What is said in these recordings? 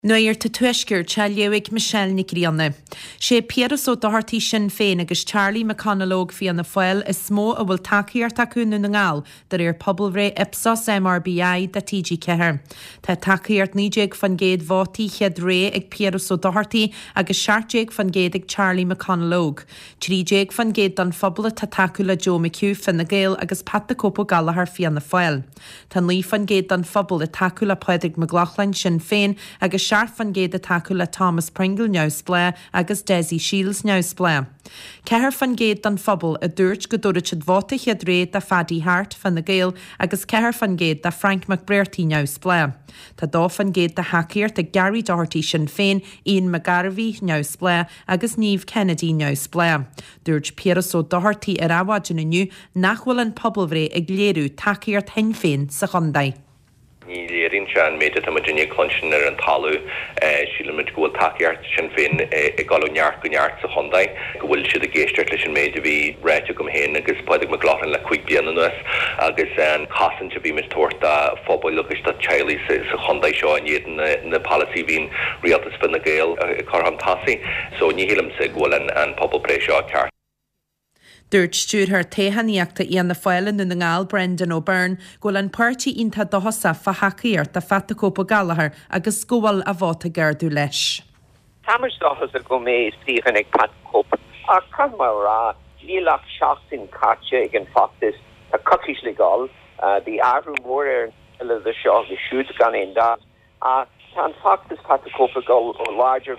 Nuair ta tuisgur te leabhaigh Michelle Nicorianna. Sé Piaras ó Doherty sin féin agus Charlie McConnellóg fi anna foiil is smó a bhfuil takeíart acuún na ngáil dar pobl ré Ipsos MRBI da TG Ceathair. Tá takeíart níéig fan géad bhátí chead ré ag Piaras ó Doherty agus seaartéig fan géad ag Charlie McConnellóg. Tríéig fan géad don phobal tá takeúla Joe McHugh fan na Gael agus Pat de Copo Gallagher fi anna foiil. Tá lí fan géad don phobal a takeúla Padraig McLaughlin sin féin agus Seart fan géad a takeúla Thomas Pringle neus blé agus Desi Shields neus blé. Ceathair fan géad don phobal a dúirt go dúirt bhóta chead ré da Fadi Hart fan na Gael agus ceathair fan géad da Frank McBrearty neus blé. Tá dó fan géad da haceart a Gary Doherty sin féin Ian McGarvey neus blé agus Niamh Kennedy neus blé. Dúirt Piaras ó Doherty ar áhaidin aniu nachhfuil an pobl ré ag léirú takeíart hen féin sa chondaid. Ní léirín sean méide tá Virginia Clunchin ar an talú síle muid gohfuil takeíart sin féin i galú neart go neart sa chondaid go bhfuil siad a géisteart leis an méide bhí réite gom héin agus Padraig McLaughlin le chuig bliana nuas agus an casan te bhí mis tuairta phobal agus tá Charlie sa chondaid seo an iad na policy bhín rialtas fan na Gael carham tasi so ní hélam sa ghfuil an pobl pré seo ceart. Dúirt stúrthar téhaníachta íon na foiile na ngáil Brendan O'Byrne ghfuil an páirtí ionta dohasa fa hacaíart a Pat de Copo Gallagher agus scóil a bháta gardú leis. Támas dochas a go mé Stephen ag Pat Copo a cad mar rá nílach seachtain caite ag an factus a cookies legal the avrú mór le seo the shoot gan in da a tan factus Pat de Copo go larger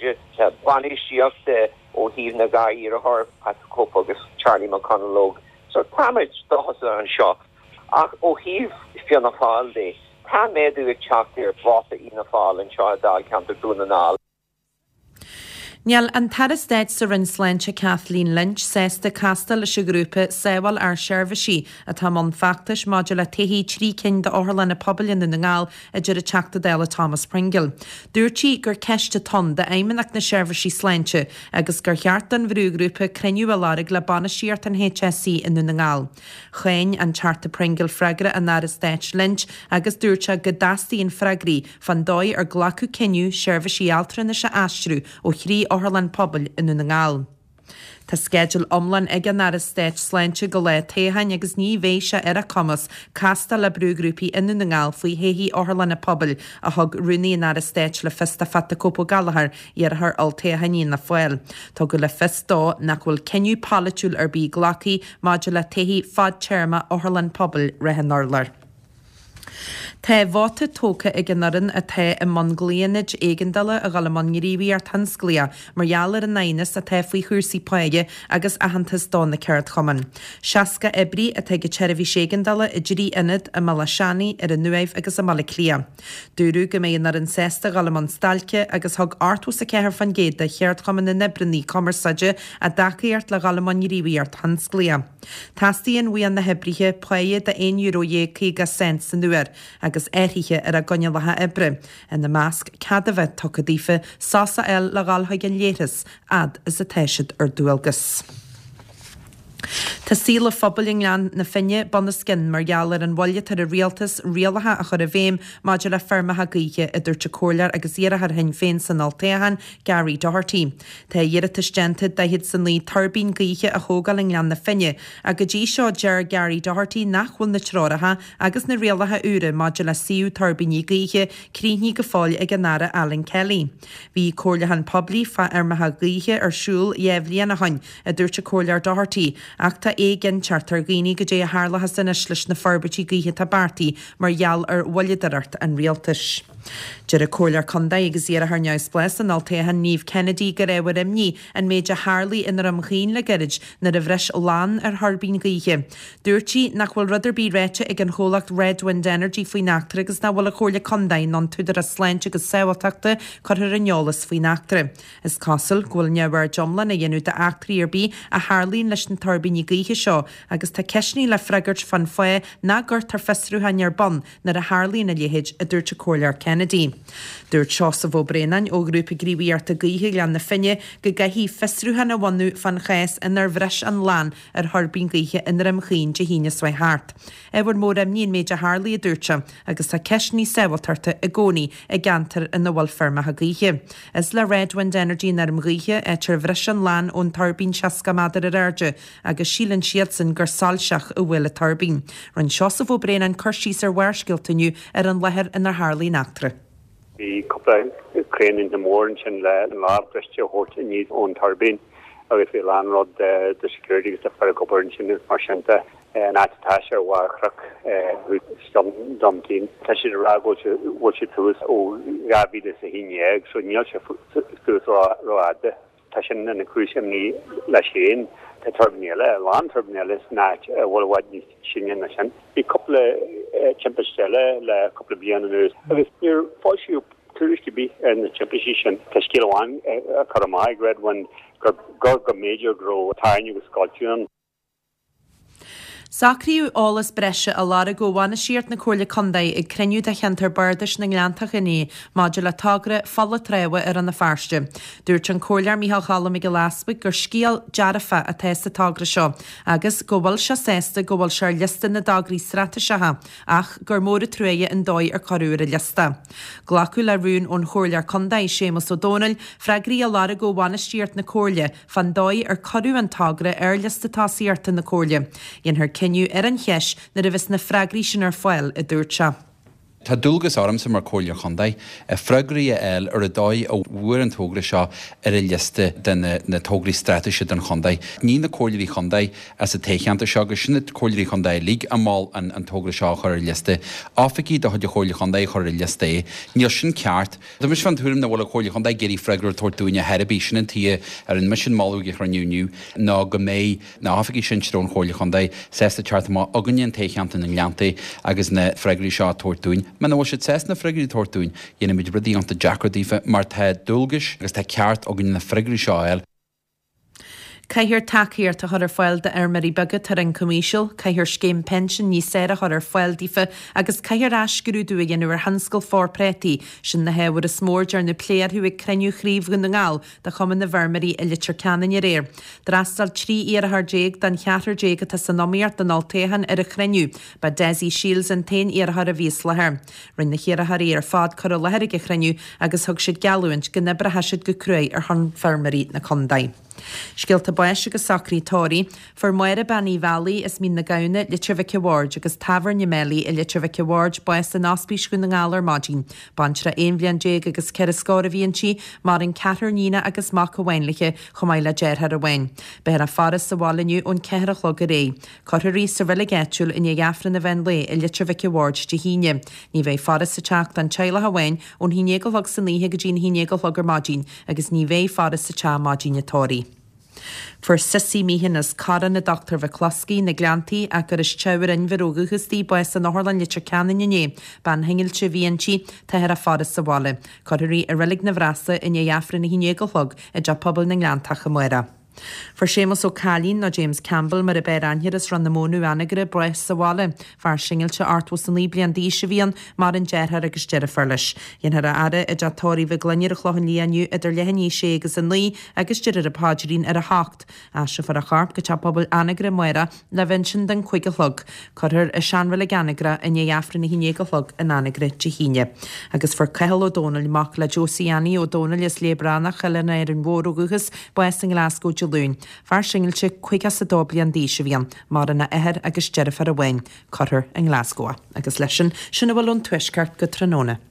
banisíochta ó híh na gaí ar a thir Pat de Copo agus Charlie McConnellóg. So táid dochas an seo ach ó híh fianna fáil dé tá méadú ag teachtar bháta ína fáil an seo dá ceantar dúna ná. Níall an tarastéid sa rinsleintse Kathleen Lynch sésta casta leis a grúpa séhil ar seirbhísí a tá man factas máidir le taithí trí cinn de orlan na poblin na ngáil a dúir a teachta déile Thomas Pringle. Dúirtí gur ceiste ton de éimeach na seirbhísí sleintse agus gur cheartan bhrú grúpa creniu alárig le banna síart an HSC in na ngáil. Chéin an charta Pringle freigra an tarastéid Lynch agus dúirte go dastaíon freigrí fan dóid ar glacu ceniu seirbhísí altranna se astrú ó chrí Orlan pobl in na ngáil. Tá schedule omlan ag an tarastéid sleintse go le téhain agus ní bhéise ar a commas casta le brúgrúpi in na ngáil faoi héhí Orlan na pobl a thug runúnaí an tarastéid le fista Pat de Copo Gallagher ar thar altéhaní na foiil. Tá go le fistá nach bhfuil ceniu palitiúil ar bí glaci máidir le taithí fad chairma Orlan pobl rehan orlar. Tá bháta tóca ag an naran a tá i Mongolianid éigandala a galamán ríomhí ar tansclia margheallar an naonas a tá faoi chuirsaí páige agus ahantas dá na ceart chuman. Seaca ebrí a tá go teirbhí ségandala i drí inad a Malaseaní ar an nuaimh agus a Malaclia. Dúrú go méon ar an sésta galamán stalce agus thug artús a ceathar fan géad de cheart chuman na nebriní commerceide a dacaíart le galamán ríomhí ar tansclia. Tastíon bhuian na hebrithe páige de €1 san nuair agus éirithe ar a gonne lethe ebre. In na másc cad a bheith tucadífa sása el le gáiltha an léiras ad is a téisiid ar dúalgas. Tá síla phobaling lean na finne banna scin mar geallar an bhaile tar a rialtas rialatha a chur a bhéim maidir le fermatha gaoithe idir te cóilear agus dhéarathe hin féin san altéhan Gary Doherty. Tá dhéarata stenta de hiad san lí turbín gaoithe a thógaling lean na finne a go dtí seo dear Gary Doherty nachhfuil na tráirithe agus na rialatha úra maidir le siú turbíní gaoithe críní go fáil ag an nara Alan Kelly. Bhí cóilehan poblí fa armatha gaoithe ar siúl éhlíana hain a dúirte cóilear Doherty ach tá éigen chartar gaoine go dé a hálatha san leis na forbertí gaoithe tabbartí mar gheall ar bhaileadart an rialtas. Deir a cóilear condaid agus dhéar a th neus blés an altéhan Niamh Kennedy go raibh imní an méid a Harley inar am chin le garid na a bhreis lán ar tharbín gaoithe. Dúirtí nach bhfuil rudidir bí réite ag an cholacht Red Wind Energy faoi nachtar agus na bhfuil a cóilear condaid non tuidir a sléint agus saoachta chuir a neolalas faoi nachtar. Is casal ghfuil neabhar jomlan a dhéanú de achtarí ar bí a Harlín leis na turbíní gaoithe seo agus tá ceisní le freigart fan foié ná gur tar festrú hain ar bon nar a Harlín a léhéid a dúirte cóilear Kennedy. Kennedy. Dúirt seo sa bhó Brennan ó grúpa gríomhíart a gaotha lean na finne go gaithí fisrúthe na bhainú fan chais inar bhreis an lán ar tharbín gaotha inar am chin de híine swai hart. Bhar mór am níon méid a Harlaí a dúirte agus tá ceisní saoiltarta a gcónaí a gantar in na bhil firma a gaotha. Is le Red Wind Energy nar am gaotha tar bhreis an lán ón tarbín seasca madar ar airde agus sílan siad san gur sáilseach a bhfuil a tarbín. Ran seo sa bhó Brennan chuirsís ar bhhairciltaniu ar an lethir inar Harlaí nachtra. The couple of crane in the morning and lab Christian Hort in his own turbine. If the landlord, the security is the for a couple of inches, Marshanta, and at Tasha Warcrack, with some dumping. Tasha Rago, what you do is, oh, Gabi the Sahin egg, so Nilcha Road, Tashan and the Crucian Lashane, the Turbinella, Land Turbinella, Snatch, what you sing in the sun. A couple of Champestella, a couple of Bianos. You're forced you to be in the championship. Tashkilwan, Karamai, Red One, Gorga Major Grow, Tiny with Scotland. Sacríú álas breise a lára go bhhaine siart na cóirla condaid ag criniú de cheantar bardais na gleantach inné máidir le tagra falla tréha ar an na farste. Dúirt an cóirlear Mícheál Challam ag go laspa gur scíal dearafa a tésta tagra seo, agus go bhfuil se sésta go bhfuil se lista na dagraí strateisithe ach gur mór a tréha an dóid ar choúir a lista. Glacu le rún ón chóirlear condaid Séamus O'Donnell freigraí a lára go bhhaine siart na cóirla fan dóid ar choú an tagra ar lista tásaíarta na cóirla. Ceniu ar an cheis na ribhis na freagraí sin ar fáil a dúirt se. Tá dúlgus orm sa mar cóirlear condaid a freagraí eil ar a dóid ó bhuair an tógra seo ar a liste den na tógraí strateise den condaid. Ní na cóirlearí condaid as a técheanta seo go sinna cóirlearí condaid líg a máil an tógra seo chuir a liste. Áfaí do chuid a cóirlearí condaid chuir a liste. Níl sin ceart. Tá mis fan thuúrim na bhfuil a cóirlearí condaid géirí freagraí tortúine heiribí sin an tí ar an mission máú go chuniuú ná go mé na áfaí sin strón cóirlearí condaid sésta teart má aganíon técheanta na gleanta agus na freagraí seo tortúin. Men was het 6 na frigarí tortúin, dhéana mid bredí an ta Jackardífa mar tá dulgus agus tá ceart agin na frigarí seo eil. Caithir takeíart a chuir fáil de armarí bagad tar an comisial, caithir scéim pension ní séra chuir fáil dífa agus caithir asgurú dú dhéanú ar hanscail fórprétaí sin na heabhar a smórdear na pléirthú ag creniu chríomh gan na ngáil de chuman na bharmarí i litir canan i réir. Drastal trí ar déag den cheatar déag a san nóíart an altéhan ar a creniu ba Desi Shields an tain ar a vís lethir. Rinn na chéar ar fád chu a lethir a creniu agus thug siad galúint go nebra heisiid go cruaig ar hon bharmarí na condaid. Scialta buis agus sacrí tóirí, for muire Banny Valley is mí na gaune Litrevike Ward agus Tavern Yemeli i Litrevike Ward buis an áspís gon na ngálar mágin. Bantra éonbblian déag agus ceir scóir a bhíonn mar an ceatar nína agus mac a bhainliche chomáile déirthar a bhain. Bear a faras sa bháiliniu ón ceir a chlog a ré. Cortharí sa bhile getúil in gheafran na bhain le i Litrevike Ward de híine. Ní bheith faras sa teach den teile a bhain ón híine go log san líhe go dín híine go log ar mágin agus ní bheith faras sa te mágin a tóirí. For sissí míhin as cara na Dr. Vaclosky na gleantaí a gur is teabhar in bhrógachastí buis an áthirlan litir canan inné ban hengilse bhíonntí tahar a faras sa bháile. Cortharí a rilig na bhrasa in dheafran na híine go log i d pobl na gleantach a muire. For Séamus O'Callaghan na James Campbell mar a beir anhir is ran na mónú anagre breis sa bháile, far singilte artwas an líblian díise bhíon mar an dearthar agus deire ferlis. Dhéanthar a ara i deatóirí bh gluinir a chlóhan líaniu idir lehanní sé agus an lí agus deir a páidirín ar a hacht. Asha far a charp go teapabal anagre muire le vinsin den chuig a chlog, chuir a seanfuil a ganagra in dheafran na híine go chlog an anagre de híine. Agus for Cathal O'Donnell mac le Josiani O'Donnell is lébránach cheilena ar an mhóróguchas buis an Glasgow Lún. Far singilte chuige sa dóblian díise bhíon mar na éair agus deirfar a bhain, Cothar an Glasgow. Agus leisin sinna bhfuil an tuisceart go tróna.